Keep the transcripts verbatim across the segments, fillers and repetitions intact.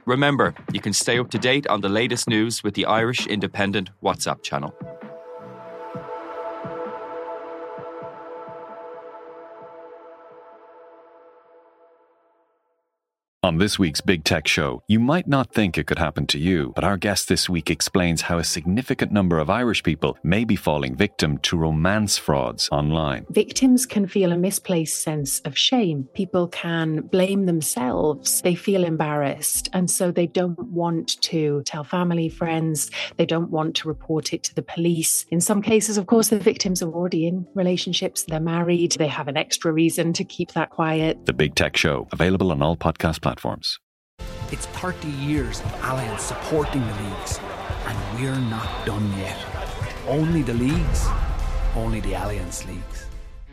Remember, you can stay up to date on the latest news with the Irish Independent WhatsApp channel. On this week's Big Tech Show, you might not think it could happen to you, but our guest this week explains how a significant number of Irish people may be falling victim to romance frauds online. Victims can feel a misplaced sense of shame. People can blame themselves. They feel embarrassed, and so they don't want to tell family, friends. They don't want to report it to the police. In some cases, of course, the victims are already in relationships. They're married. They have an extra reason to keep that quiet. The Big Tech Show, available on all podcast platforms. It's thirty years of Allianz supporting the leagues, and we're not done yet. Only the leagues, only the Allianz leagues.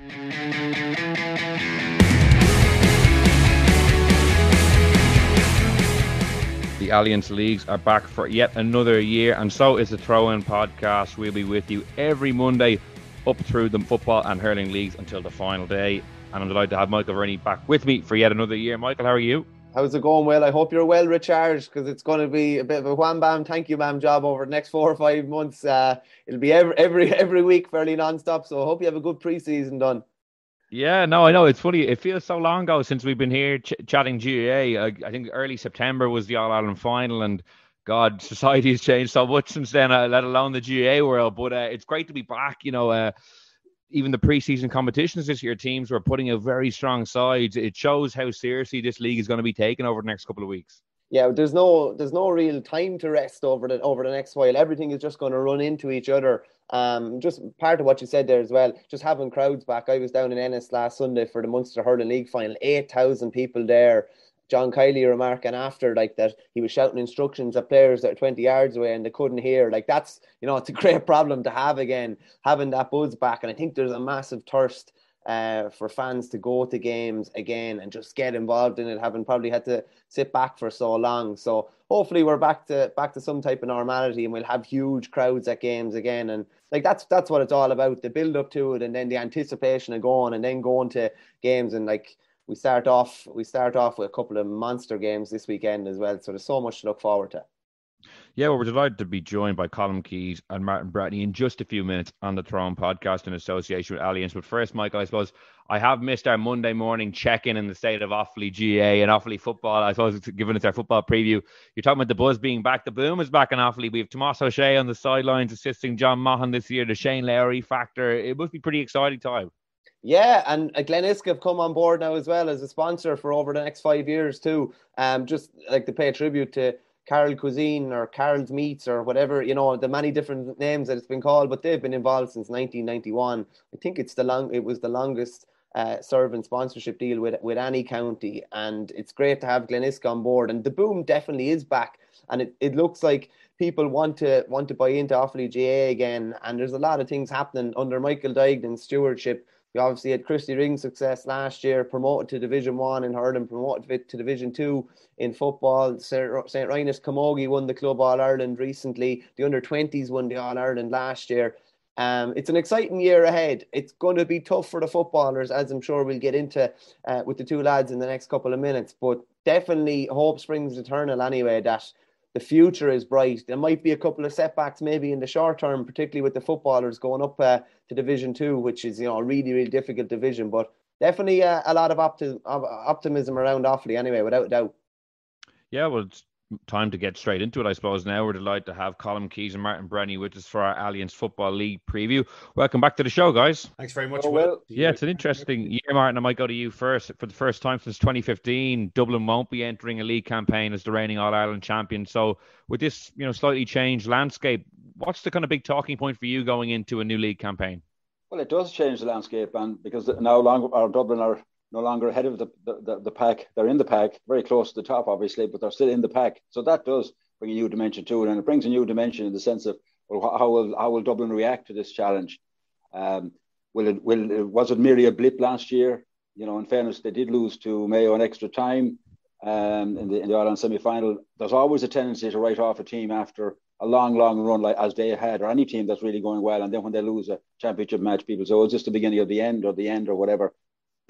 The Allianz Leagues are back for yet another year, and so is the Throw-In Podcast. We'll be with you every Monday up through the football and hurling leagues until the final day. And I'm delighted to have Michael Verney back with me for yet another year. Michael, how are you? How's it going? Well, I hope you're well recharged, because it's going to be a bit of a wham bam, thank you ma'am job over the next four or five months. Uh, it'll be every every every week, fairly non-stop. So I hope you have a good pre-season done. Yeah, no, I know. It's funny. It feels so long ago since we've been here ch- chatting G A A. I, I think early September was the All-Ireland final, and God, society has changed so much since then, uh, let alone the G A A world. But uh, it's great to be back. You know, uh, even the pre-season competitions this year, teams were putting out very strong sides. It shows how seriously this league is going to be taken over the next couple of weeks. Yeah, there's no there's no real time to rest over the over the next while. Everything is just going to run into each other. Um, just part of what you said there as well, just having crowds back. I was down in Ennis last Sunday for the Munster Hurling League final, eight thousand people there. John Kiley remarking after, like, that he was shouting instructions at players that are twenty yards away and they couldn't hear. Like, that's, you know, it's a great problem to have again, having that buzz back. And I think there's a massive thirst uh, for fans to go to games again and just get involved in it, having probably had to sit back for so long. So hopefully we're back to back to some type of normality, and we'll have huge crowds at games again. And like, that's that's what it's all about, the build up to it, and then the anticipation of going, and then going to games. And like, We start off we start off with a couple of monster games this weekend as well. So there's so much to look forward to. Yeah, well, we're delighted to be joined by Colm Keys and Martin Bradley in just a few minutes on the Throw-In Podcast in association with Allianz. But first, Michael, I suppose I have missed our Monday morning check-in in the state of Offaly G A A and Offaly football. I suppose it's given us our football preview. You're talking about the buzz being back. The boom is back in Offaly. We have Tomás O'Shea on the sidelines assisting John Maughan this year, the Shane Lowry factor. It must be a pretty exciting time. Yeah, and Glen Iske have come on board now as well as a sponsor for over the next five years too. Um, just like to pay tribute to Carol Cuisine or Carol's Meats or whatever, you know, the many different names that it's been called, but they've been involved since nineteen ninety-one. I think it's the long, it was the longest uh, serving sponsorship deal with with any county, and it's great to have Glen Iske on board. And the boom definitely is back, and it, it looks like people want to want to buy into Offaly G A A again. And there's a lot of things happening under Michael Duignan's stewardship. We obviously had Christy Ring's success last year, promoted to Division One in hurling, promoted to Division Two in football. Saint Rynagh's Camogie won the Club All Ireland recently. The under twenties won the All Ireland last year. Um, it's an exciting year ahead. It's going to be tough for the footballers, as I'm sure we'll get into uh, with the two lads in the next couple of minutes. But definitely hope springs eternal anyway, that the future is bright. There might be a couple of setbacks maybe in the short term, particularly with the footballers going up uh, to Division Two, which is, you know, a really, really difficult division. But definitely uh, a lot of opti- optimism around Offaly anyway, without a doubt. Yeah, well, it's time to get straight into it, I suppose. Now we're delighted to have Colm Keys and Martin Brenny with us for our Allianz Football League preview. Welcome back to the show, guys. Thanks very much. Oh, well. Yeah, it's an interesting year, Martin. I might go to you first. For the first time since twenty fifteen, Dublin won't be entering a league campaign as the reigning All-Ireland champion. So with this, you know, slightly changed landscape, what's the kind of big talking point for you going into a new league campaign? Well, it does change the landscape, and because now long, our Dublin are no longer ahead of the, the, the pack. They're in the pack, very close to the top, obviously, but they're still in the pack. So that does bring a new dimension to it, and it brings a new dimension in the sense of, well, how will how will Dublin react to this challenge? Um, will it will was it merely a blip last year? You know, in fairness, they did lose to Mayo in extra time um, in the in the Ireland semi-final. There's always a tendency to write off a team after a long, long run like as they had, or any team that's really going well, and then when they lose a championship match, people say, "Oh, it's just the beginning of the end, or the end, or whatever."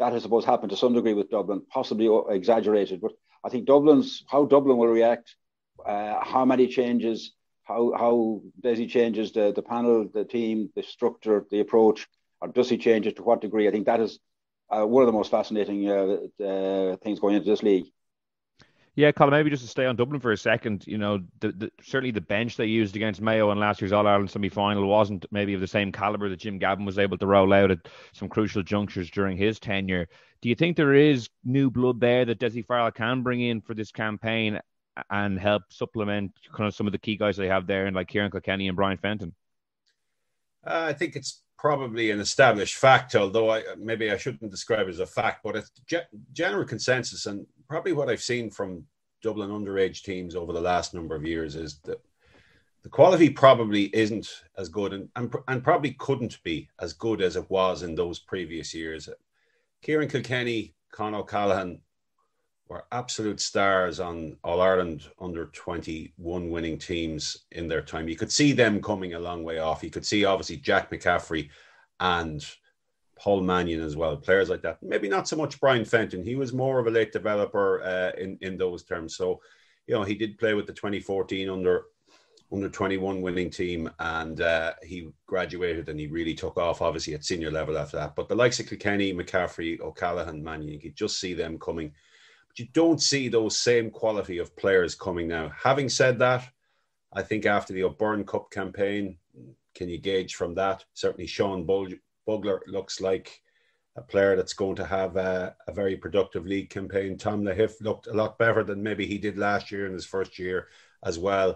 that, I suppose, happened to some degree with Dublin, possibly exaggerated. But I think Dublin's, how Dublin will react, uh, how many changes, how how does he changes the, the panel, the team, the structure, the approach, or does he change it to what degree? I think that is uh, one of the most fascinating uh, uh, things going into this league. Yeah, Colin, maybe just to stay on Dublin for a second, you know, the, the, certainly the bench they used against Mayo in last year's All-Ireland semi-final wasn't maybe of the same calibre that Jim Gavin was able to roll out at some crucial junctures during his tenure. Do you think there is new blood there that Dessie Farrell can bring in for this campaign and help supplement kind of some of the key guys they have there, and like Kieran Kilkenny and Brian Fenton? Uh, I think it's probably an established fact, although I, maybe I shouldn't describe it as a fact, but it's ge- general consensus, and probably what I've seen from Dublin underage teams over the last number of years is that the quality probably isn't as good, and, and, and probably couldn't be as good as it was in those previous years. Kieran Kilkenny, Con O'Callaghan were absolute stars on All-Ireland under twenty-one winning teams in their time. You could see them coming a long way off. You could see, obviously, Jack McCaffrey and Paul Mannion as well, players like that. Maybe not so much Brian Fenton. He was more of a late developer uh, in, in those terms. So, you know, he did play with the twenty fourteen under, under twenty-one winning team, and uh, he graduated and he really took off, obviously, at senior level after that. But the likes of Kilkenny, McCaffrey, O'Callaghan, Mannion, you could just see them coming. But you don't see those same quality of players coming now. Having said that, I think after the O'Byrne Cup campaign, can you gauge from that? Certainly Sean Bugler looks like a player that's going to have a, a very productive league campaign. Tom Lahiff looked a lot better than maybe he did last year in his first year as well.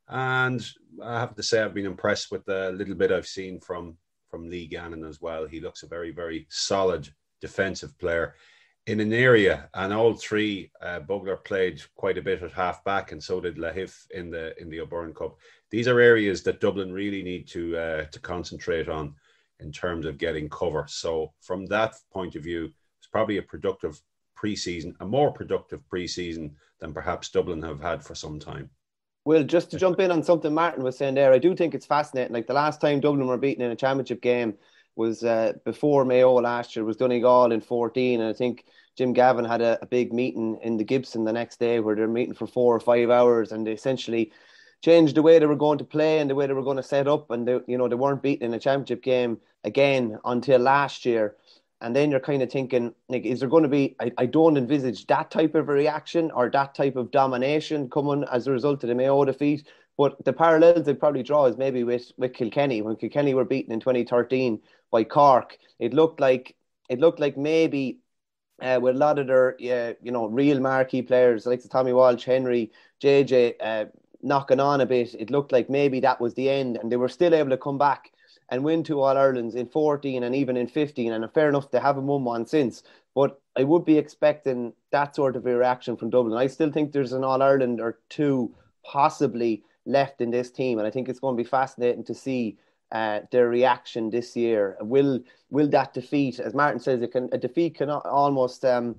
And I have to say I've been impressed with the little bit I've seen from, from Lee Gannon as well. He looks a very, very solid defensive player in an area, and all three, uh, Bugler played quite a bit at half back, and so did Lahiff in the in the O'Byrne Cup. These are areas that Dublin really need to uh, to concentrate on in terms of getting cover. So from that point of view, it's probably a productive pre-season, a more productive pre-season than perhaps Dublin have had for some time. Well, just to jump in on something Martin was saying there, I do think it's fascinating. Like the last time Dublin were beaten in a championship game was uh, before Mayo last year, was Donegal in fourteen, and I think Jim Gavin had a, a big meeting in the Gibson the next day where they're meeting for four or five hours, and they essentially changed the way they were going to play and the way they were going to set up, and they, you know, they weren't beaten in a championship game again until last year. And then you're kind of thinking, like, is there going to be, I, I don't envisage that type of a reaction or that type of domination coming as a result of the Mayo defeat. But the parallels they probably draw is maybe with, with Kilkenny. When Kilkenny were beaten in twenty thirteen by Cork, it looked like it looked like maybe uh, with a lot of their uh, you know, real marquee players like Tommy Walsh, Henry, J J uh, knocking on a bit, it looked like maybe that was the end, and they were still able to come back and win two All-Irelands in fourteen and even in fifteen, and fair enough, they haven't won one since. But I would be expecting that sort of a reaction from Dublin. I still think there's an All-Ireland or two possibly left in this team, and I think it's going to be fascinating to see uh, their reaction this year. Will will that defeat, as Martin says, it can a defeat can almost um,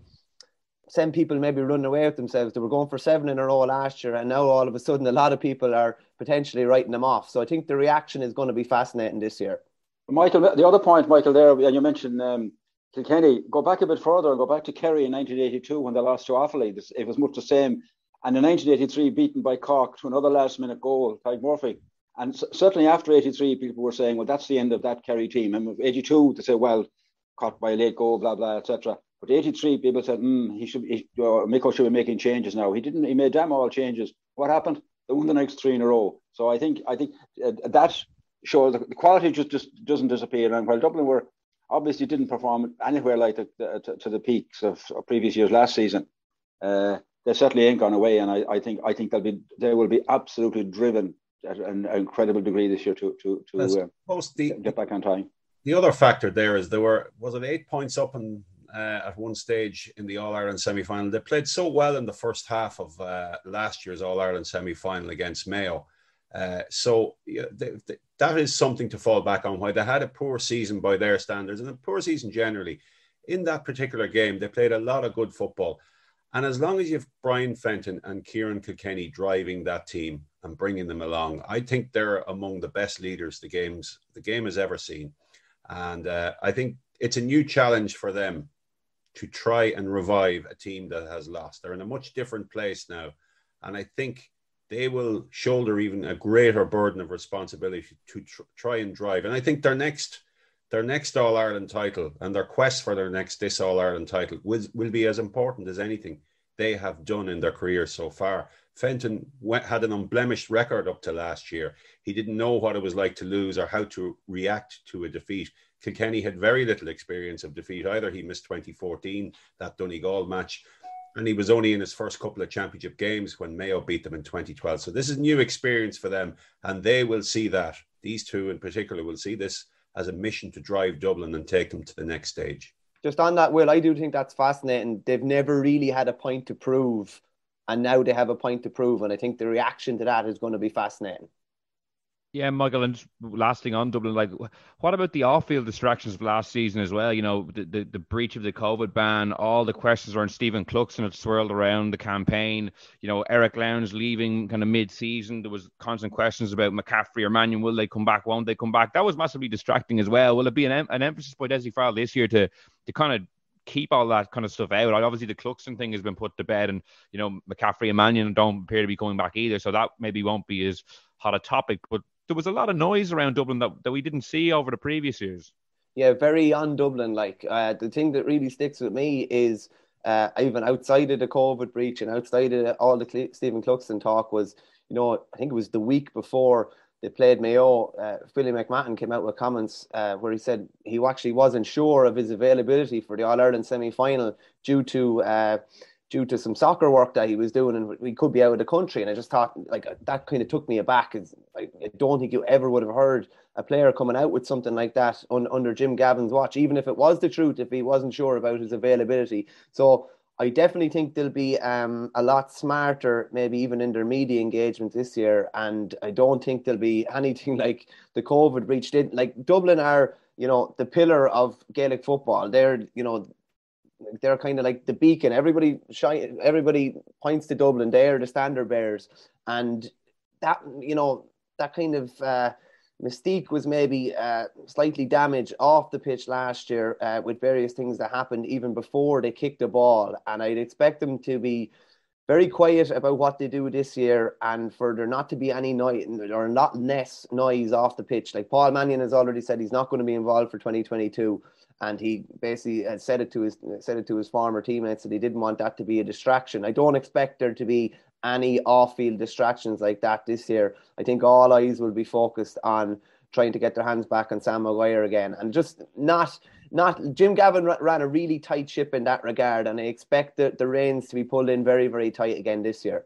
send people maybe running away with themselves. They were going for seven in a row last year, and now all of a sudden a lot of people are potentially writing them off. So I think the reaction is going to be fascinating this year. Michael, the other point, Michael, there, and you mentioned um, Kilkenny, go back a bit further and go back to Kerry in nineteen eighty-two when they lost to Offaly. It was much the same. And in nineteen eighty-three, beaten by Cork to another last-minute goal, Tyke Murphy. And c- certainly after eighty-three, people were saying, well, that's the end of that Kerry team. And with eighty-two, they say, well, caught by a late goal, blah, blah, et cetera. But eighty-three, people said, mm, he should, he, uh, Miko should be making changes now. He didn't. He made damn all changes. What happened? They won the next three in a row. So I think I think uh, that shows the quality just, just doesn't disappear. And while Dublin were obviously didn't perform anywhere like the, the, to, to the peaks of, of previous years last season, uh, they certainly ain't gone away. And I, I think I think they'll be they will be absolutely driven at an incredible degree this year to to to uh, the, get back on time. The other factor there is there were was it eight points up and. Uh, at one stage in the All-Ireland semi-final. They played so well in the first half of uh, last year's All-Ireland semi-final against Mayo. Uh, so yeah, they, they, that is something to fall back on. Why they had a poor season by their standards and a poor season generally. In that particular game, they played a lot of good football. And as long as you have Brian Fenton and Kieran Kilkenny driving that team and bringing them along, I think they're among the best leaders the game's the game has ever seen. And uh, I think it's a new challenge for them to try and revive a team that has lost. They're in a much different place now. And I think they will shoulder even a greater burden of responsibility to tr- try and drive. And I think their next their next All-Ireland title and their quest for their next this All-Ireland title will, will be as important as anything they have done in their career so far. Fenton went, had an unblemished record up to last year. He didn't know what it was like to lose or how to react to a defeat. Kilkenny had very little experience of defeat either. He missed twenty fourteen, that Donegal match, and he was only in his first couple of championship games when Mayo beat them in twenty twelve. So this is new experience for them, and they will see that. These two in particular will see this as a mission to drive Dublin and take them to the next stage. Just on that, Will, I do think that's fascinating. They've never really had a point to prove, and now they have a point to prove, and I think the reaction to that is going to be fascinating. Yeah, Michael, and last thing on Dublin, like, what about the off-field distractions of last season as well? You know, the, the, the breach of the COVID ban, all the questions around Stephen Cluxton had swirled around the campaign. You know, Eric Lowndes leaving kind of mid-season. There was constant questions about McCaffrey or Mannion. Will they come back? Won't they come back? That was massively distracting as well. Will it be an, em- an emphasis by Dessie Farrell this year to to kind of keep all that kind of stuff out? Obviously, the Cluxton thing has been put to bed, and, you know, McCaffrey and Mannion don't appear to be coming back either, so that maybe won't be as hot a topic. But there was a lot of noise around Dublin that, that we didn't see over the previous years. Yeah, very on Dublin. Like, uh, the thing that really sticks with me is uh, even outside of the COVID breach and outside of all the Cle- Stephen Cluxton talk was, you know, I think it was the week before they played Mayo, uh, Philly McMahon came out with comments uh, where he said he actually wasn't sure of his availability for the All-Ireland semi-final due to uh, due to some soccer work that he was doing, and we could be out of the country. And I just thought, like, that kind of took me aback. It's, I, I don't think you ever would have heard a player coming out with something like that un, under Jim Gavin's watch, even if it was the truth, if he wasn't sure about his availability. So I definitely think they'll be um, a lot smarter, maybe even in their media engagement this year. And I don't think there'll be anything like the COVID breach did. Like, Dublin are, you know, the pillar of Gaelic football. They're, you know, they're kind of like the beacon. Everybody shine, everybody points to Dublin. They're the standard bearers. And that, you know, that kind of uh, mystique was maybe uh, slightly damaged off the pitch last year uh, with various things that happened even before they kicked the ball. And I'd expect them to be very quiet about what they do this year, and for there not to be any noise or a lot less noise off the pitch. Like, Paul Mannion has already said he's not going to be involved for twenty twenty-two. And he basically had said it to his said it to his former teammates that he didn't want that to be a distraction. I don't expect there to be any off-field distractions like that this year. I think all eyes will be focused on trying to get their hands back on Sam Maguire again, and just not not Jim Gavin ran a really tight ship in that regard, and I expect the, the reins to be pulled in very, very tight again this year.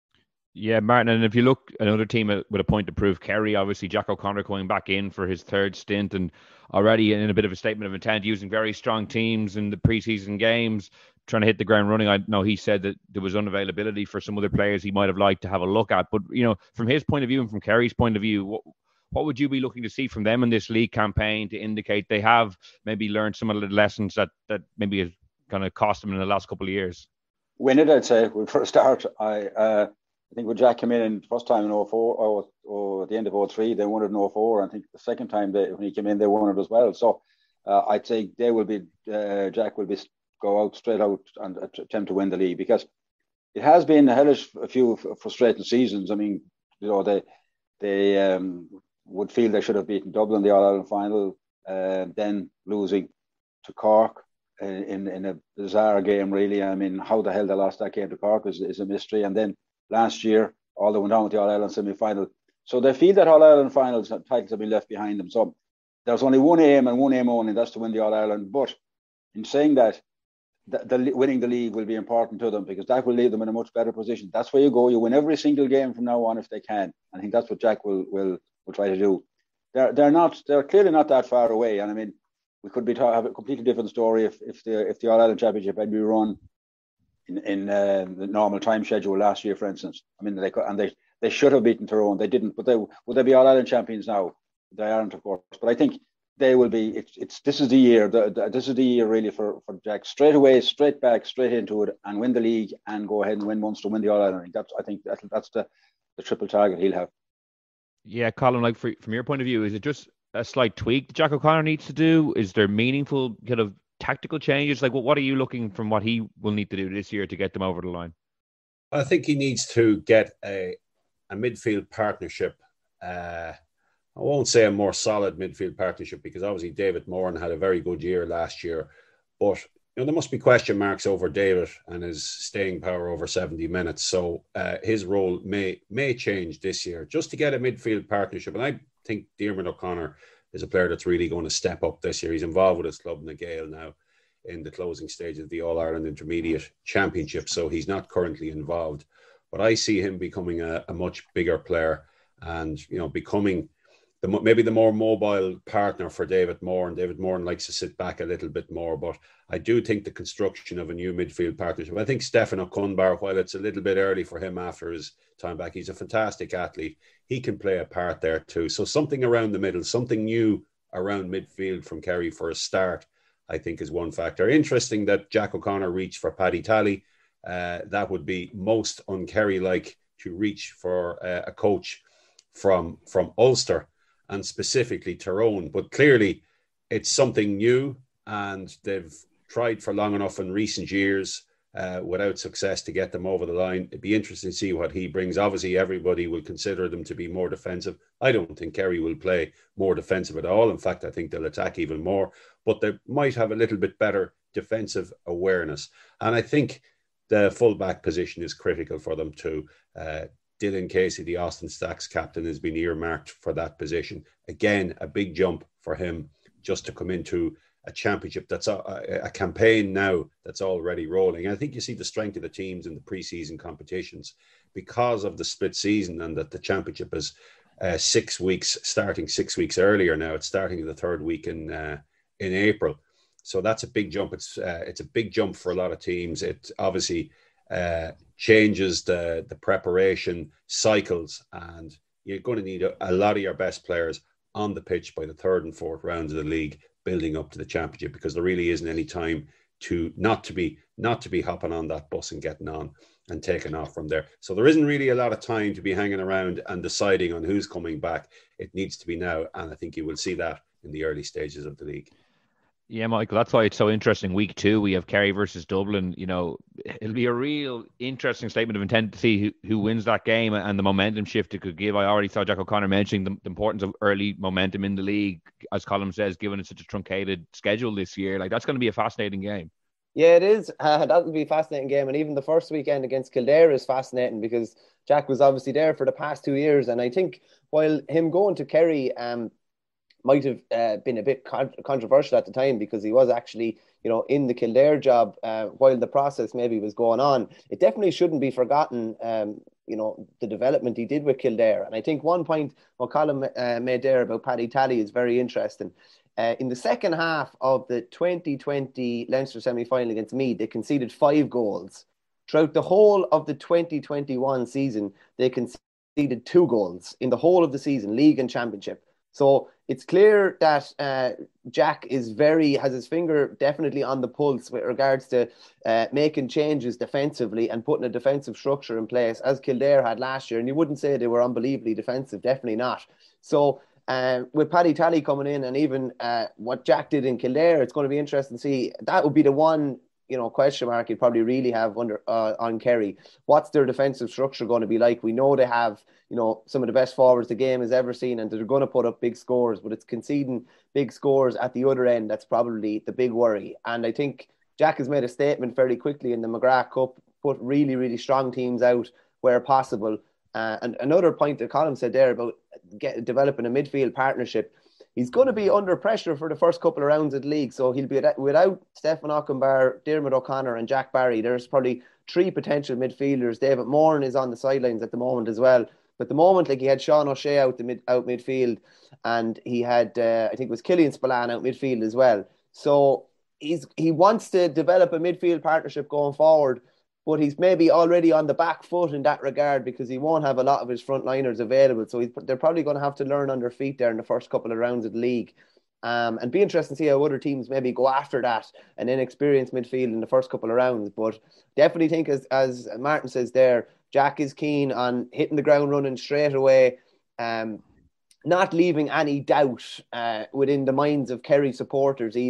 Yeah, Martin, and if you look, another team with a point to prove, Kerry, obviously Jack O'Connor coming back in for his third stint, and already in a bit of a statement of intent, using very strong teams in the preseason games, trying to hit the ground running. I know he said that there was unavailability for some other players he might have liked to have a look at, but, you know, from his point of view and from Kerry's point of view, what, what would you be looking to see from them in this league campaign to indicate they have maybe learned some of the lessons that, that maybe have kind of cost them in the last couple of years? Win it, I'd say. Well, for a start, I uh, I think when Jack came in, in first time in oh four, or, or at the end of oh three, they won it in oh four. I think the second time they, when he came in, they won it as well. So uh, I'd say they will be, uh, Jack will be go out straight out and attempt to win the league, because it has been a hellish a few frustrating seasons. I mean, you know, they they um, would feel they should have beaten Dublin the All-Ireland final, uh, then losing to Cork in, in in a bizarre game, really. I mean, how the hell they lost that game to Cork is, is a mystery. And then last year, all they went down with the All-Ireland semi-final. So they feel that All-Ireland finals titles have been left behind them. So there's only one aim and one aim only, and that's to win the All-Ireland. But in saying that, the, the winning the league will be important to them, because that will leave them in a much better position. That's where you go. You win every single game from now on if they can. I think that's what Jack will will will try to do. They're they're not they're clearly not that far away. And I mean, we could be talking have a completely different story if if the if the All-Ireland Championship had been run in in uh, the normal time schedule last year, for instance. I mean, they could, and they they should have beaten Tyrone. They didn't, but they would they be All-Ireland champions now? They aren't, of course. But I think they will be. It's it's this is the year. The, the, this is the year really for, for Jack. Straight away, straight back, straight into it, and win the league, and go ahead and win Munster, win the All Ireland. That's I think that, that's the, the triple target he'll have. Yeah, Colin. Like for, from your point of view, is it just a slight tweak that Jack O'Connor needs to do? Is there meaningful kind of tactical changes? Like, what what are you looking from what he will need to do this year to get them over the line? I think he needs to get a a midfield partnership. Uh, I won't say a more solid midfield partnership, because obviously David Moran had a very good year last year, but you know, there must be question marks over David and his staying power over seventy minutes. So uh, his role may may change this year, just to get a midfield partnership. And I think Diarmuid O'Connor is a player that's really going to step up this year. He's involved with his club na Gael now in the closing stage of the All-Ireland Intermediate Championship, so he's not currently involved. But I see him becoming a, a much bigger player, and you know, becoming the, maybe the more mobile partner for David Moran. David Moran likes to sit back a little bit more, but I do think the construction of a new midfield partnership, I think Stefan Okunbar, while it's a little bit early for him after his time back, he's a fantastic athlete. He can play a part there too. So something around the middle, something new around midfield from Kerry for a start, I think is one factor. Interesting that Jack O'Connor reached for Paddy Tally. Uh, that would be most un-Kerry-like to reach for uh, a coach from, from Ulster, and specifically Tyrone. But clearly it's something new, and they've tried for long enough in recent years uh, without success to get them over the line. It'd be interesting to see what he brings. Obviously, everybody will consider them to be more defensive. I don't think Kerry will play more defensive at all. In fact, I think they'll attack even more, but they might have a little bit better defensive awareness. And I think the fullback position is critical for them too. Uh, Dylan Casey, the Austin Stacks captain, has been earmarked for that position. Again, a big jump for him just to come into a championship that's a, a, a campaign now that's already rolling. I think you see the strength of the teams in the preseason competitions because of the split season, and that the championship is uh, six weeks, starting six weeks earlier now. It's starting the third week in uh, in April. So that's a big jump. It's uh, it's a big jump for a lot of teams. It obviously uh, changes the, the preparation cycles, and you're going to need a, a lot of your best players on the pitch by the third and fourth rounds of the league, building up to the championship, because there really isn't any time to not to be not to be hopping on that bus and getting on and taking off from there. So there isn't really a lot of time to be hanging around and deciding on who's coming back. It needs to be now, and I think you will see that in the early stages of the league. Yeah, Michael, that's why it's so interesting. Week two, we have Kerry versus Dublin. You know, it'll be a real interesting statement of intent to see who, who wins that game and the momentum shift it could give. I already saw Jack O'Connor mentioning the, the importance of early momentum in the league, as Colm says, given it's such a truncated schedule this year. Like, that's going to be a fascinating game. Yeah, it is. Uh, that would be a fascinating game. And even the first weekend against Kildare is fascinating, because Jack was obviously there for the past two years. And I think while him going to Kerry, um, might have uh, been a bit con- controversial at the time, because he was actually, you know, in the Kildare job uh, while the process maybe was going on. It definitely shouldn't be forgotten, um, you know, the development he did with Kildare. And I think one point what Colm uh, made there about Paddy Tally is very interesting. Uh, in the second half of the twenty twenty Leinster semi-final against Meath, they conceded five goals. Throughout the whole of the twenty twenty-one season, they conceded two goals in the whole of the season, league and championship. So it's clear that uh, Jack is very, has his finger definitely on the pulse with regards to uh, making changes defensively and putting a defensive structure in place, as Kildare had last year. And you wouldn't say they were unbelievably defensive, definitely not. So uh, with Paddy Tally coming in, and even uh, what Jack did in Kildare, it's going to be interesting to see. That would be the one, you know, question mark you'd probably really have under uh, on Kerry. What's their defensive structure going to be like? We know they have, you know, some of the best forwards the game has ever seen, and they're going to put up big scores, but it's conceding big scores at the other end that's probably the big worry. And I think Jack has made a statement fairly quickly in the McGrath Cup, put really, really strong teams out where possible. Uh, and another point that Colm said there about get, developing a midfield partnership, he's going to be under pressure for the first couple of rounds of the league. So he'll be without Stefan Okunbar, Diarmuid O'Connor and Jack Barry. There's probably three potential midfielders. David Moran is on the sidelines at the moment as well. But at the moment, like, he had Sean O'Shea out the mid, out midfield, and he had, uh, I think it was Killian Spillane out midfield as well. So he's he wants to develop a midfield partnership going forward, but he's maybe already on the back foot in that regard, because he won't have a lot of his frontliners available. So he's, they're probably going to have to learn on their feet there in the first couple of rounds of the league. Um, and be interesting to see how other teams maybe go after that, an inexperienced midfield in the first couple of rounds. But definitely think, as, as Martin says there, Jack is keen on hitting the ground running straight away, um, not leaving any doubt uh, within the minds of Kerry supporters even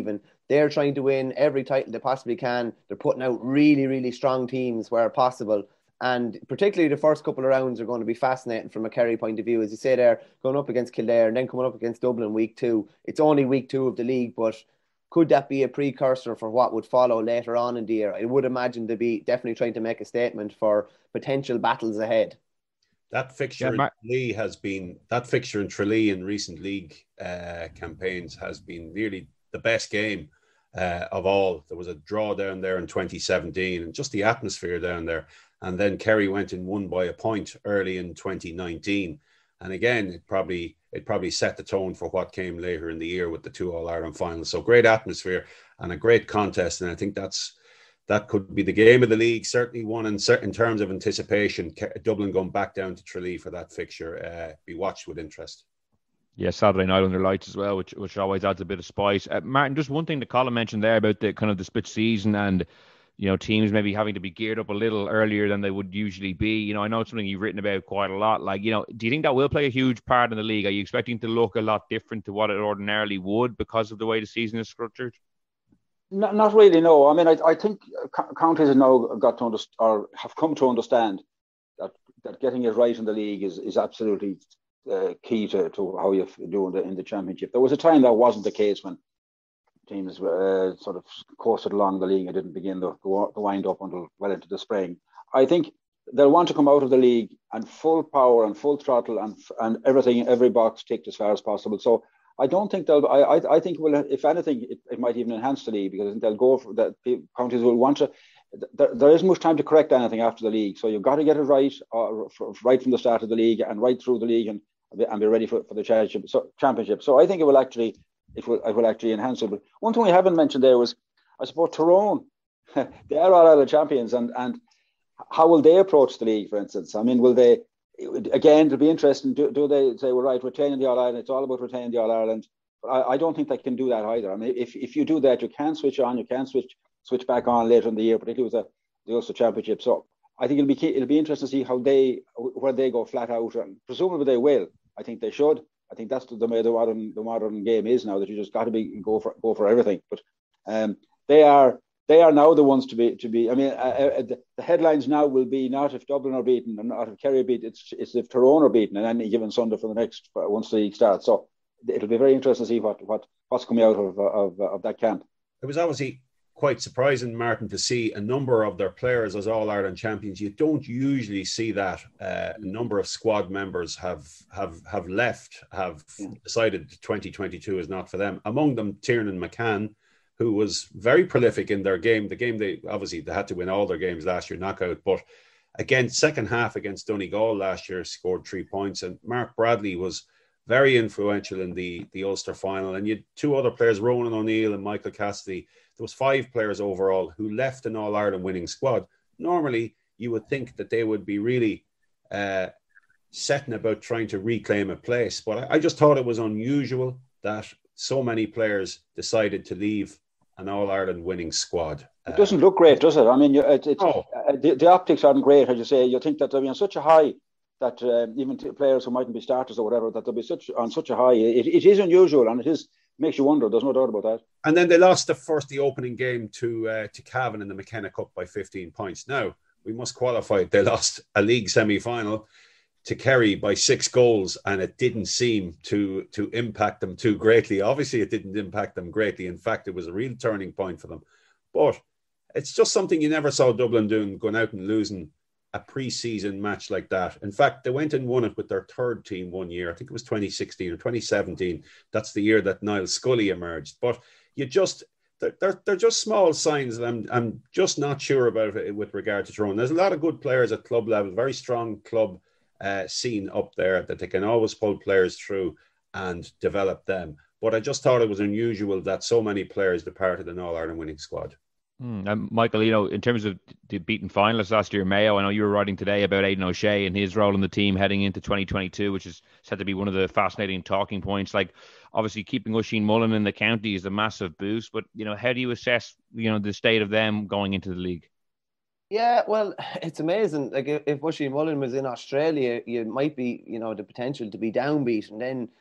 They're trying to win every title they possibly can. They're putting out really, really strong teams where possible. And particularly the first couple of rounds are going to be fascinating from a Kerry point of view. As you say there, going up against Kildare and then coming up against Dublin week two. It's only week two of the league, but could that be a precursor for what would follow later on in the year? I would imagine they'd be definitely trying to make a statement for potential battles ahead. That fixture yeah, Mar- in Tralee has been, that fixture in Tralee in recent league uh, campaigns has been really the best game uh, of all. There was a draw down there in twenty seventeen and just the atmosphere down there. And then Kerry went and won by a point early in twenty nineteen. And again, it probably it probably set the tone for what came later in the year with the two All-Ireland finals. So great atmosphere and a great contest. And I think that's that could be the game of the league, certainly one in, in terms of anticipation. Dublin going back down to Tralee for that fixture, uh, be watched with interest. Yeah, Saturday night under lights as well, which which always adds a bit of spice. Uh, Martin, just one thing that Colin mentioned there about the kind of the split season and you know, teams maybe having to be geared up a little earlier than they would usually be. You know, I know it's something you've written about quite a lot. Like, you know, do you think that will play a huge part in the league? Are you expecting to look a lot different to what it ordinarily would because of the way the season is structured? Not, not really, no. I mean, I, I think counties have now got to understand, or have come to understand that, that getting it right in the league is, is absolutely uh, key to, to how you do in the, in the championship. There was a time that wasn't the case when teams uh, sort of coasted along the league and didn't begin to, to wind up until well into the spring. I think they'll want to come out of the league and full power and full throttle and and everything, every box ticked as far as possible. So I don't think they'll. I I, I think will if anything it, it might even enhance the league because I think they'll go for that. Counties will want to. There, there isn't much time to correct anything after the league, so you've got to get it right, uh, for, right from the start of the league and right through the league and and be ready for, for the championship. So championship. So I think it will actually. It will, it will actually enhance it. But one thing we haven't mentioned there was, I suppose, Tyrone. They are all Ireland champions, and and how will they approach the league, for instance? I mean, will they, again, it'll be interesting, do, do they say, well, right, retaining the All-Ireland, it's all about retaining the All-Ireland. But I, I don't think they can do that either. I mean, if, if you do that, you can switch on, you can switch switch back on later in the year, particularly with the, the Ulster Championship. So I think it'll be key, it'll be interesting to see how they, where they go flat out, and presumably they will. I think they should. I think that's the, the way the modern the modern game is now, that you just got to be go for go for everything. But um, they are they are now the ones to be to be. I mean, uh, uh, the, the headlines now will be not if Dublin are beaten and not if Kerry are beaten. It's it's if Tyrone are beaten on any given Sunday for the next once the league starts. So it'll be very interesting to see what what what's coming out of of of that camp. It was obviously quite surprising, Martin, to see a number of their players as All-Ireland champions. You don't usually see that. Uh, a number of squad members have have have left, have yeah. decided twenty twenty-two is not for them. Among them, Tiernan McCann, who was very prolific in their game. The game they obviously they had to win all their games last year, knockout. But again, second half against Donegal last year, scored three points. And Mark Bradley was very influential in the, the Ulster final. And you had two other players, Ronan O'Neill and Michael Cassidy. There was five players overall who left an All-Ireland winning squad. Normally, you would think that they would be really uh, setting about trying to reclaim a place. But I, I just thought it was unusual that so many players decided to leave an All-Ireland winning squad. It doesn't look great, does it? I mean, it, it's, oh. uh, the, the optics aren't great, as you say. You think that they'll be on such a high that uh, even t- players who mightn't be starters or whatever, that they'll be such on such a high. It, it is unusual, and it is makes you wonder. There's no doubt about that. And then they lost the first, the opening game to uh, to Cavan in the McKenna Cup by fifteen points. Now, we must qualify it. They lost a league semi-final to Kerry by six goals, and it didn't seem to to impact them too greatly. Obviously, it didn't impact them greatly. In fact, it was a real turning point for them. But it's just something you never saw Dublin doing, going out and losing a pre-season match like that. In fact, they went and won it with their third team one year. I think it was twenty sixteen or twenty seventeen. That's the year that Niall Scully emerged. But you just, they're, they're, they're just small signs that I'm, I'm just not sure about it with regard to Tyrone. There's a lot of good players at club level, very strong club uh, scene up there that they can always pull players through and develop them. But I just thought it was unusual that so many players departed an All-Ireland winning squad. Mm, and Michael, you know, in terms of the beaten finalists last year, Mayo, I know you were writing today about Aidan O'Shea and his role in the team heading into twenty twenty-two, which is said to be one of the fascinating talking points. Like, obviously, keeping Oisin Mullen in the county is a massive boost, but, you know, how do you assess, you know, the state of them going into the league? Yeah, well, it's amazing. Like, if Oisin Mullen was in Australia, you might be, you know, the potential to be downbeat, and then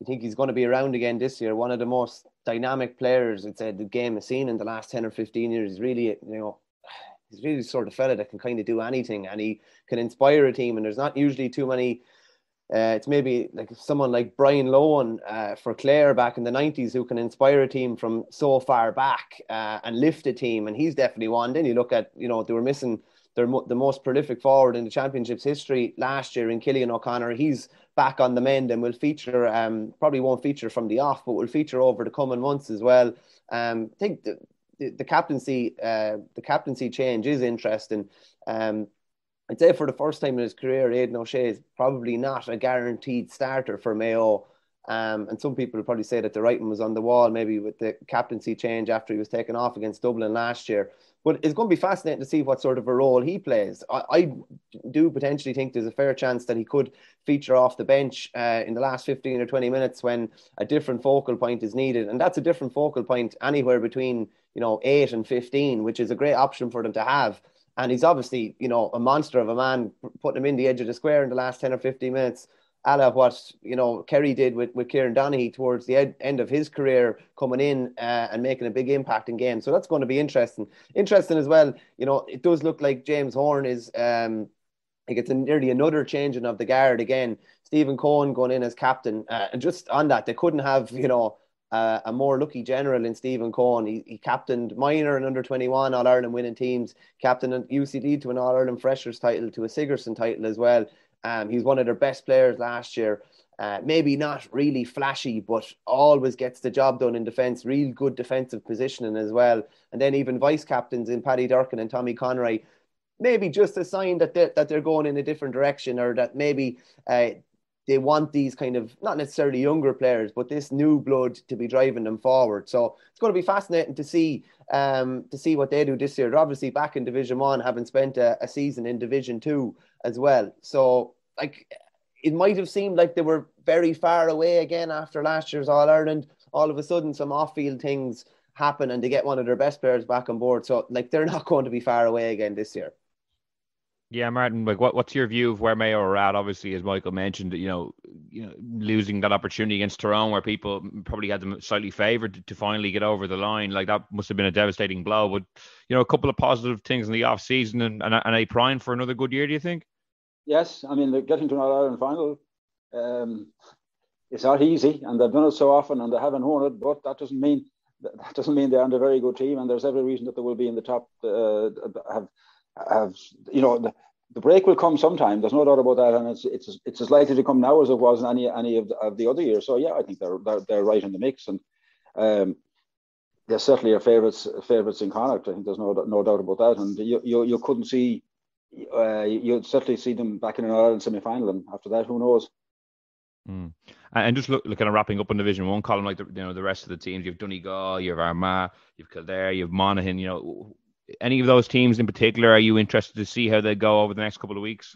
you think he's going to be around again this year. One of the most dynamic players, I'd say, the game has seen in the last ten or fifteen years. He's really, you know, he's really sort of fella that can kind of do anything, and he can inspire a team. And there's not usually too many. Uh, it's maybe like someone like Brian Lohan uh, for Clare back in the nineties who can inspire a team from so far back uh, and lift a team. And he's definitely one. Then you look at, you know, they were missing their mo- the most prolific forward in the championship's history last year in Killian O'Connor. He's back on the mend and will feature, um, probably won't feature from the off, but will feature over the coming months as well. Um, I think the, the, the captaincy, uh, the captaincy change is interesting. Um, I'd say for the first time in his career, Aidan O'Shea is probably not a guaranteed starter for Mayo. Um, and some people will probably say that the writing was on the wall, maybe with the captaincy change after he was taken off against Dublin last year. But it's going to be fascinating to see what sort of a role he plays. I, I do potentially think there's a fair chance that he could feature off the bench uh, in the last fifteen or twenty minutes when a different focal point is needed. And that's a different focal point anywhere between, you know, eight and fifteen, which is a great option for them to have. And he's obviously, you know, a monster of a man, putting him in the edge of the square in the last ten or fifteen minutes, a la what, you know, Kerry did with, with Kieran Donaghy towards the ed- end of his career, coming in uh, and making a big impact in games. So that's going to be interesting. Interesting as well, you know, it does look like James Horn is, um, I think it's a, nearly another changing of the guard again. Stephen Cohen going in as captain. Uh, and just on that, they couldn't have, you know, Uh, a more lucky general in Stephen Cohen. He, he captained minor and under twenty-one All-Ireland winning teams, captained U C D to an All-Ireland Freshers title, to a Sigerson title as well. Um, he's one of their best players last year. Uh, maybe not really flashy, but always gets the job done in defence. Real good defensive positioning as well. And then even vice captains in Paddy Durkin and Tommy Conroy. Maybe just a sign that they're, that they're going in a different direction, or that maybe uh, they want these kind of, not necessarily younger players, but this new blood to be driving them forward. So it's going to be fascinating to see um, to see what they do this year. They're obviously back in Division One, having spent a, a season in Division Two as well. So like, it might have seemed like they were very far away again after last year's All-Ireland. All of a sudden, some off-field things happen and they get one of their best players back on board. So like, they're not going to be far away again this year. Yeah, Martin, like what, what's your view of where Mayo are at? Obviously, as Michael mentioned, you know, you know, losing that opportunity against Tyrone, where people probably had them slightly favoured to, to finally get over the line. Like, that must have been a devastating blow. But, you know, a couple of positive things in the off season, and and, and a prime for another good year, do you think? Yes, I mean, getting to an All-Ireland final, um, it's not easy, and they've done it so often, and they haven't won it. But that doesn't mean that doesn't mean they're on a very good team, and there's every reason that they will be in the top. Uh, have have you know the, the break will come sometime. There's no doubt about that, and it's it's it's as likely to come now as it was in any any of the, of the other years. So yeah, I think they're they're, they're right in the mix, and um, they're certainly our favourites favourites in Connacht. I think there's no no doubt about that, and you you, you couldn't see. Uh, you'd certainly see them back in an Ireland semi-final, and after that, who knows? Mm. And just look, look, kind of wrapping up on Division One column, like the, you know, the rest of the teams. You have Donegal, you have Armagh, you have Kildare, you have Monaghan. You know, any of those teams in particular, are you interested to see how they go over the next couple of weeks?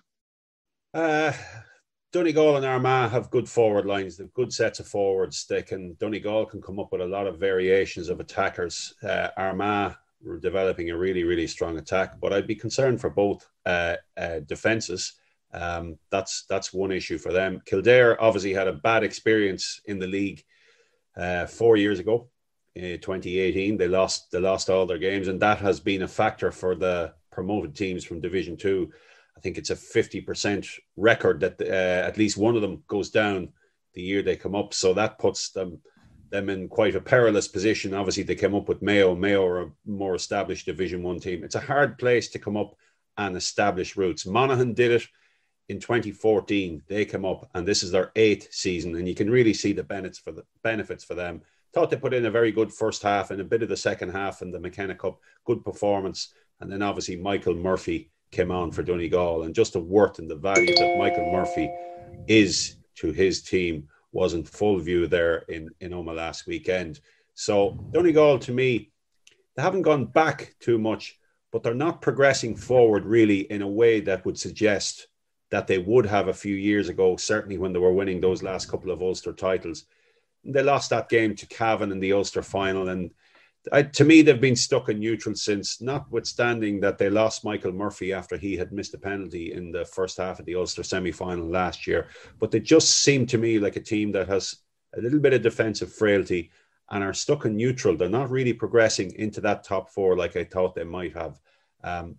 Uh, Donegal and Armagh have good forward lines. They've good sets of forwards. They can Donegal can come up with a lot of variations of attackers. Uh, Armagh were developing a really, really strong attack, but I'd be concerned for both uh, uh, defences. Um, that's that's one issue for them. Kildare obviously had a bad experience in the league uh, four years ago, in twenty eighteen. They lost they lost all their games, and that has been a factor for the promoted teams from Division Two. I think it's a fifty percent record that uh, at least one of them goes down the year they come up. So that puts them them in quite a perilous position. Obviously, they came up with Mayo. Mayo are a more established Division One team. It's a hard place to come up and establish roots. Monaghan did it in twenty fourteen. They came up, and this is their eighth season, and you can really see the benefits for the benefits for them. Thought they put in a very good first half and a bit of the second half in the McKenna Cup. Good performance, and then obviously Michael Murphy came on for Donegal, and just the worth and the value that Michael Murphy is to his team was in full view there in, in Omagh last weekend. So Donegal, to me, they haven't gone back too much, but they're not progressing forward really in a way that would suggest that they would have a few years ago, certainly when they were winning those last couple of Ulster titles. They lost that game to Cavan in the Ulster final, and I, to me, they've been stuck in neutral since, notwithstanding that they lost Michael Murphy after he had missed a penalty in the first half of the Ulster semi-final last year. But they just seem to me like a team that has a little bit of defensive frailty and are stuck in neutral. They're not really progressing into that top four like I thought they might have. Um,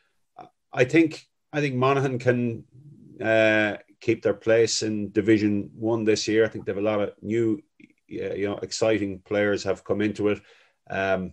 I think I think Monaghan can uh, keep their place in Division One this year. I think they have a lot of new, you know, exciting players have come into it. Um,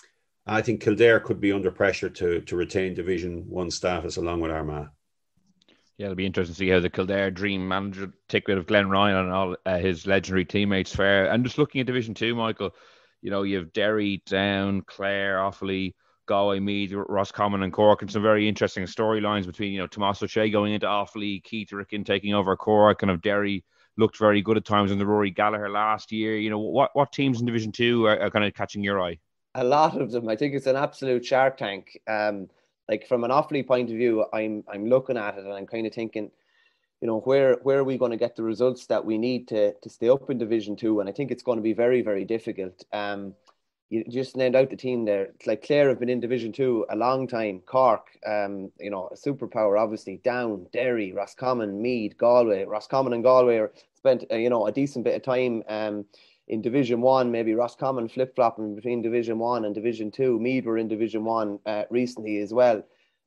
I think Kildare could be under pressure to to retain Division One status along with Armagh. Yeah, it'll be interesting to see how the Kildare dream manager take rid of Glenn Ryan and all uh, his legendary teammates fare. And just looking at Division Two, Michael, you know, you have Derry, Down, Clare, Offaly, Galway, Meath, Roscommon and Cork, and some very interesting storylines between, you know, Tomás O'Shea going into Offaly, Keith Ricken taking over Cork, kind of Derry looked very good at times under Rory Gallagher last year. You know, what, what teams in Division Two are, are kind of catching your eye? A lot of them. I think it's an absolute shark tank. Um, like from an Offaly point of view, I'm I'm looking at it and I'm kind of thinking, you know, where where are we going to get the results that we need to to stay up in Division Two? And I think it's going to be very, very difficult. Um, you just named out the team there. It's like Clare have been in Division Two a long time. Cork, um, you know, a superpower, obviously. Down, Derry, Roscommon, Meath, Galway. Roscommon and Galway are spent, uh, you know, a decent bit of time um, in Division One. Maybe Roscommon flip-flopping between Division One and Division Two. Meath were in Division One uh, recently as well.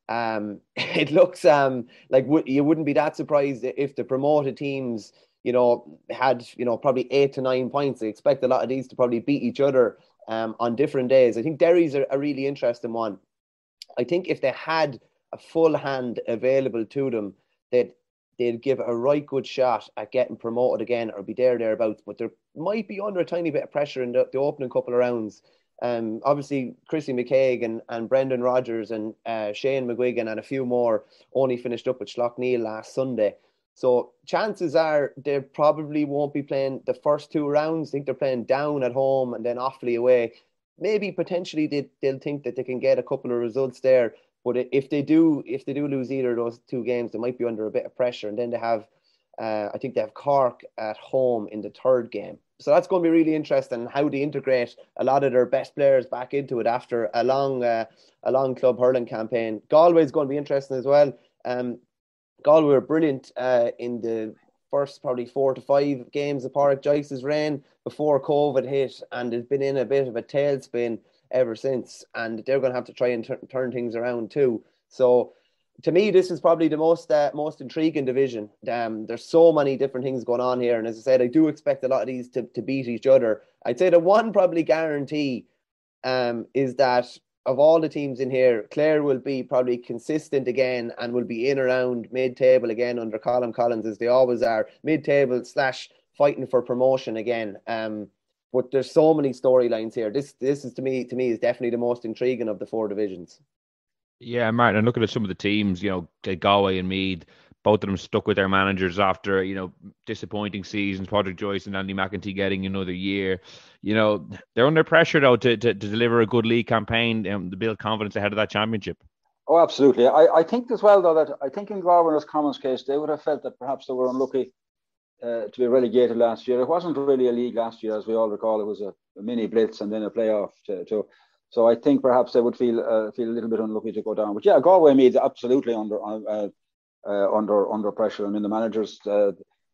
Um, it looks um, like w- you wouldn't be that surprised if the promoted teams, you know, had, you know, probably eight to nine points. They expect a lot of these to probably beat each other um, on different days. I think Derry's a, a really interesting one. I think if they had a full hand available to them, they'd, they'd give a right good shot at getting promoted again or be there, thereabouts. But there might be under a tiny bit of pressure in the, the opening couple of rounds. Um, obviously, Chrissy McCaig and, and Brendan Rodgers and uh, Shane McGuigan and a few more only finished up with Schlockneil last Sunday. So chances are they probably won't be playing the first two rounds. I think they're playing Down at home and then Offaly away. Maybe potentially they, they'll think that they can get a couple of results there. But if they do, if they do lose either of those two games, they might be under a bit of pressure. And then they have, uh, I think they have Cork at home in the third game. So that's going to be really interesting how they integrate a lot of their best players back into it after a long, uh, a long club hurling campaign. Galway is going to be interesting as well. Um, Galway were brilliant uh, in the first probably four to five games of Pádraig Joyce's reign before COVID hit, and it's been in a bit of a tailspin ever since. And they're going to have to try and t- turn things around too. So to me, this is probably the most uh, most intriguing division. Um, there's so many different things going on here. And as I said, I do expect a lot of these to, to beat each other. I'd say the one probably guarantee um, is that of all the teams in here, Clare will be probably consistent again and will be in around mid-table again under Colin Collins, as they always are. Mid-table slash fighting for promotion again. Um, but there's so many storylines here. This this is to me to me is definitely the most intriguing of the four divisions. Yeah, Martin, and looking at some of the teams, you know, Galway and Meath, both of them stuck with their managers after, you know, disappointing seasons. Pádraig Joyce and Andy McEntee getting another year. You know, they're under pressure, though, to, to, to deliver a good league campaign and to build confidence ahead of that championship. Oh, absolutely. I, I think as well, though, that I think in Galway and Roscommon's case, they would have felt that perhaps they were unlucky uh, to be relegated last year. It wasn't really a league last year, as we all recall. It was a, a mini blitz and then a playoff to, to So I think perhaps they would feel uh, feel a little bit unlucky to go down. But yeah, Galway Meath absolutely under uh, uh, under under pressure. I mean, the managers, uh,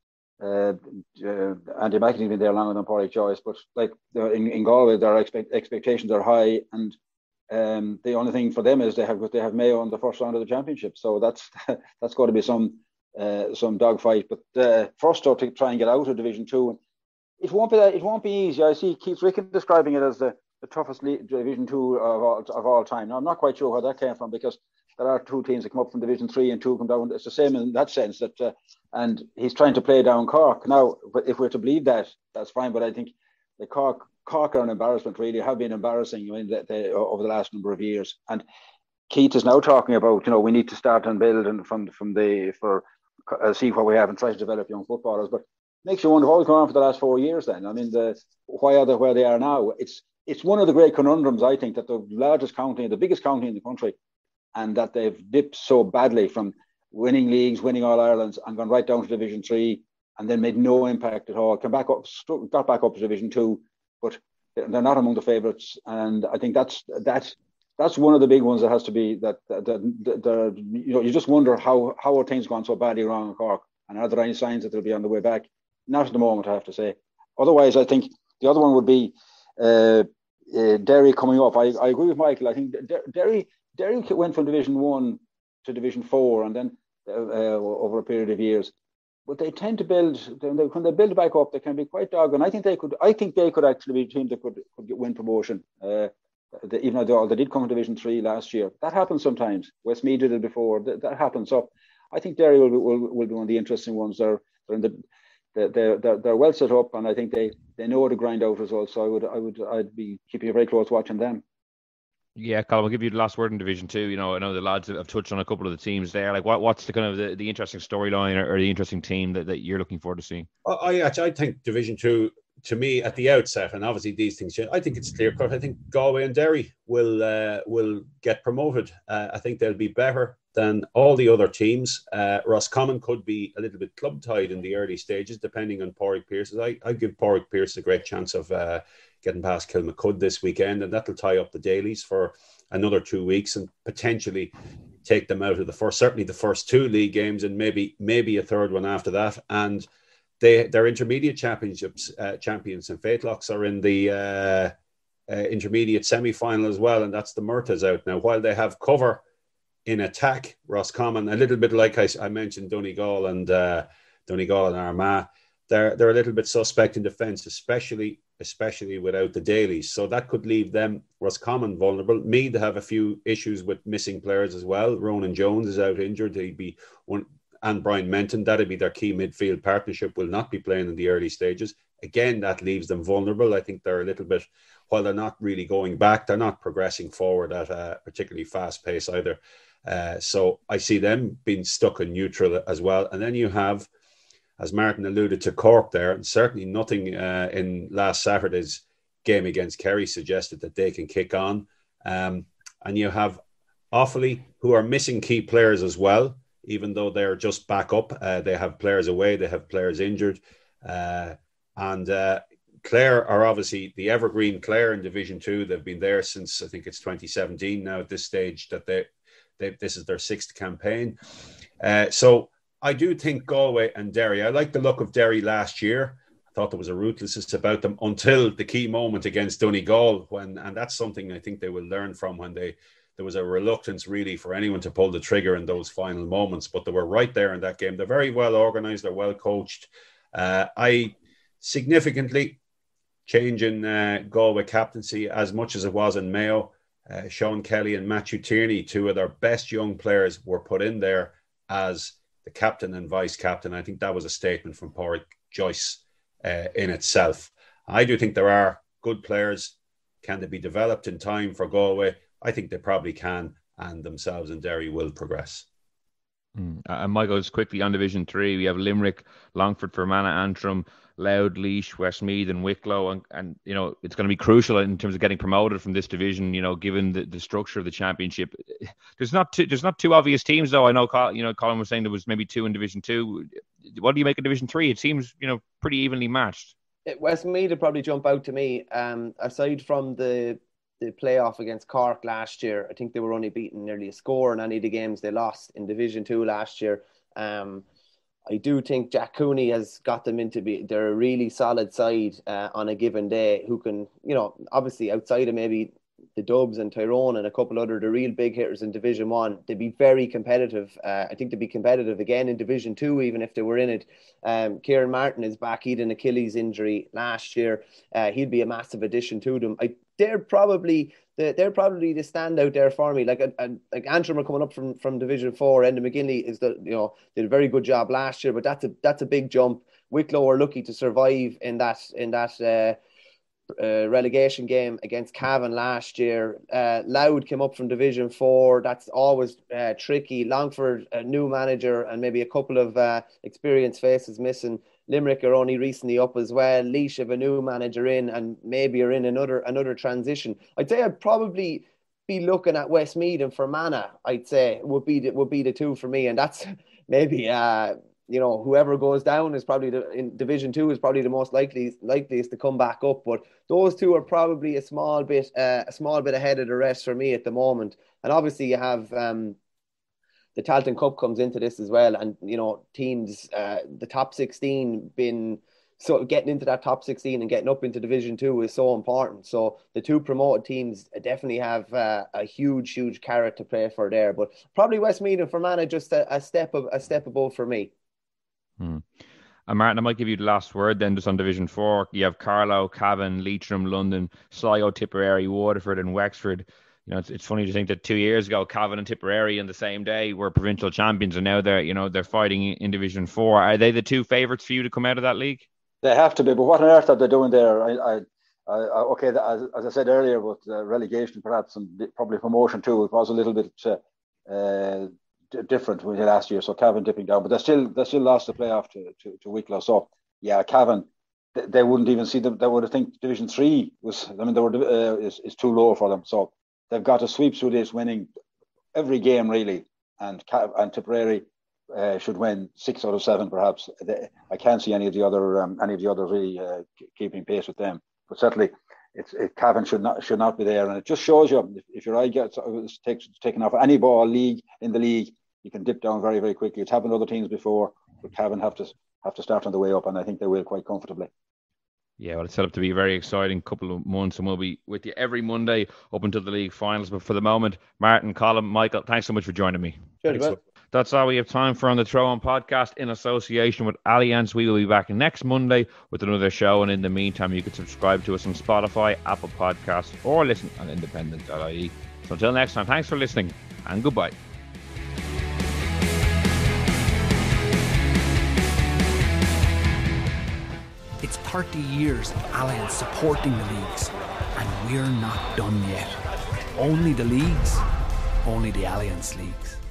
uh, uh, Andy McEntee been there longer than Pádraig Joyce, but like in, in Galway, their expect, expectations are high, and um, the only thing for them is they have they have Mayo in the first round of the championship. So that's that's got to be some uh, some dogfight. But uh, first up to try and get out of Division Two, it won't be that, it won't be easy. I see Keith Ricken describing it as the the toughest league, Division Two of all of all time. Now, I'm not quite sure where that came from, because there are two teams that come up from Division Three and two come down. It's the same in that sense. That uh, and he's trying to play down Cork. Now, if we're to believe that, that's fine. But I think the Cork Cork are an embarrassment. Really, have been embarrassing. I mean, the, the, over the last number of years. And Keith is now talking about, you know, we need to start and build and from from the for uh, see what we have and try to develop young footballers. But makes you wonder what was going on for the last four years. Then, I mean, the why are they where they are now? It's It's one of the great conundrums, I think, that the largest county, the biggest county in the country, and that they've dipped so badly from winning leagues, winning All Irelands, and gone right down to Division Three, and then made no impact at all. Come back up, got back up to Division Two, but they're not among the favourites. And I think that's that's that's one of the big ones that has to be that. that, that, that, that you know, you just wonder how how are things gone so badly wrong in Cork, and are there any signs that they'll be on the way back? Not at the moment, I have to say. Otherwise, I think the other one would be uh, uh, Derry coming up. I, I agree with Michael. I think Derry Derry went from Division One to Division Four, and then uh, over a period of years. But they tend to build when they build back up. They can be quite dogged, and I think they could. I think they could actually be a team that could could get, win promotion. Uh, the, even though they did come to Division Three last year, that happens sometimes. Westmeath did it before. That, that happens. So I think Derry will be, will, will be one of the interesting ones. They're they're in the they're, they're they're well set up, and I think they, they know how to grind out as well. So I would I would I'd be keeping a very close watch on them. Yeah, Colin, I'll give you the last word in Division Two. You know, I know the lads have touched on a couple of the teams there. Like, what what's the kind of the, the interesting storyline or, or the interesting team that, that you're looking forward to seeing? I actually I think Division Two, to me, at the outset, and obviously these things change, I think it's clear cut. I think Galway and Derry will uh, will get promoted. Uh, I think they'll be better than all the other teams. Uh, Roscommon could be a little bit club tied in the early stages, depending on Pádraig Pearse. I I give Pádraig Pearse a great chance of Uh, getting past Kilmacud this weekend, and that'll tie up the dailies for another two weeks and potentially take them out of the first, certainly the first two league games, and maybe maybe a third one after that. And they their intermediate championships uh, champions and Fatelocks are in the uh, uh, intermediate semi-final as well, and that's the Murtas out now. While they have cover in attack, Roscommon, a little bit like I, I mentioned Donegal and uh, Donegal and Armagh, they're they're a little bit suspect in defence, especially. especially without the dailies. So that could leave them, Roscommon, vulnerable. Meath have a few issues with missing players as well. Ronan Jones is out injured. He'd be one, and Brian Menton, that'd be their key midfield partnership, will not be playing in the early stages. Again, that leaves them vulnerable. I think they're a little bit, while they're not really going back, they're not progressing forward at a particularly fast pace either. Uh, so I see them being stuck in neutral as well. And then you have, as Martin alluded to, Cork there, and certainly nothing uh, in last Saturday's game against Kerry suggested that they can kick on. Um, and you have Offaly, who are missing key players as well, even though they're just back up. Uh, they have players away, they have players injured. Uh, and uh, Clare are obviously the evergreen Clare in Division Two. They've been there since, I think it's twenty seventeen now at this stage, that they, they this is their sixth campaign. Uh, so I do think Galway and Derry, I like the look of Derry last year. I thought there was a ruthlessness about them until the key moment against Donegal, when, and that's something I think they will learn from, when they there was a reluctance really for anyone to pull the trigger in those final moments, but they were right there in that game. They're very well organised, they're well coached. Uh, I significantly change in uh, Galway captaincy as much as it was in Mayo. Uh, Sean Kelly and Matthew Tierney, two of their best young players, were put in there as the captain and vice captain. I think that was a statement from Pádraig Joyce uh, in itself. I do think there are good players. Can they be developed in time for Galway? I think they probably can, and themselves and Derry will progress. Mm. Uh, and Michael, just quickly on Division Three, we have Limerick, Longford, Fermanagh, Antrim, Louth, Laois, Westmeath, and Wicklow, and, and you know it's going to be crucial in terms of getting promoted from this division. You know, given the, the structure of the championship, there's not two, there's not two obvious teams though. I know, you know, Colin was saying there was maybe two in Division Two. What do you make of Division Three? It seems, you know, pretty evenly matched. Westmeath would probably jump out to me. Um, aside from the the playoff against Cork last year, I think they were only beaten nearly a score in any of the games they lost in Division Two last year. Um, I do think Jack Cooney has got them into be they're a really solid side uh, on a given day, who can, you know, obviously outside of maybe the Dubs and Tyrone and a couple other the real big hitters in Division One, they'd be very competitive. Uh, I think they'd be competitive again in Division Two, even if they were in it. Um, Kieran Martin is back. He had an Achilles injury last year. Uh, he'd be a massive addition to them. I, they're probably the they're probably the standout there for me. Like a, a, like Antrim are coming up from, from Division Four. Enda McGinley is the you know did a very good job last year, but that's a that's a big jump. Wicklow are lucky to survive in that in that. Uh, Uh, relegation game against Cavan last year. Uh, Louth came up from Division Four. That's always uh, tricky. Longford, a new manager, and maybe a couple of uh, experienced faces missing. Limerick are only recently up as well. Laois have a new manager in, and maybe are in another another transition. I'd say I'd probably be looking at Westmeath and Fermanagh. I'd say would be the, would be the two for me, and that's maybe. Uh, You know, whoever goes down is probably the, in Division Two is probably the most likely likeliest to come back up. But those two are probably a small bit uh, a small bit ahead of the rest for me at the moment. And obviously, you have um, the Tailteann Cup comes into this as well, and you know, teams uh, the top sixteen been so getting into that top sixteen and getting up into Division Two is so important. So the two promoted teams definitely have uh, a huge, huge carrot to play for there. But probably Westmeath and Fermanagh just a, a step of, a step above for me. Hmm. And Martin, I might give you the last word then, just on Division Four. You have Carlow, Cavan, Leitrim, London, Sligo, Tipperary, Waterford, and Wexford. You know, it's, it's funny to think that two years ago, Cavan and Tipperary in the same day were provincial champions, and now they're, you know, they're fighting in Division Four. Are they the two favourites for you to come out of that league? They have to be, but what on earth are they doing there? I, I, I okay, as, as I said earlier, with uh, relegation perhaps and probably promotion too, it was a little bit uh, uh, different with last year. So Cavan dipping down, but they still they still lost the playoff to to, to Wicklow. So yeah, Cavan, they, they wouldn't even see them. They would have think Division Three was. I mean, they were uh, is is too low for them. So they've got to sweep through this, winning every game really, and and Tipperary uh, should win six out of seven perhaps. They, I can't see any of the other um, any of the others really uh, keeping pace with them. But certainly, it's it, Cavan should not should not be there, and it just shows you if, if your eye gets takes taken off any ball league in the league, you can dip down very, very quickly. It's happened to other teams before, but Cavan have to have to start on the way up, and I think they will quite comfortably. Yeah, well, it's set up to be a very exciting couple of months, and we'll be with you every Monday up until the league finals. But for the moment, Martin, Colin, Michael, thanks so much for joining me. Sure, That's all we have time for on the Throw On podcast in association with Allianz. We will be back next Monday with another show, and in the meantime, you can subscribe to us on Spotify, Apple Podcasts, or listen on independent dot I E. So until next time, thanks for listening, and goodbye. It's thirty years of Allianz supporting the leagues, and we're not done yet. Only the leagues, only the Allianz leagues.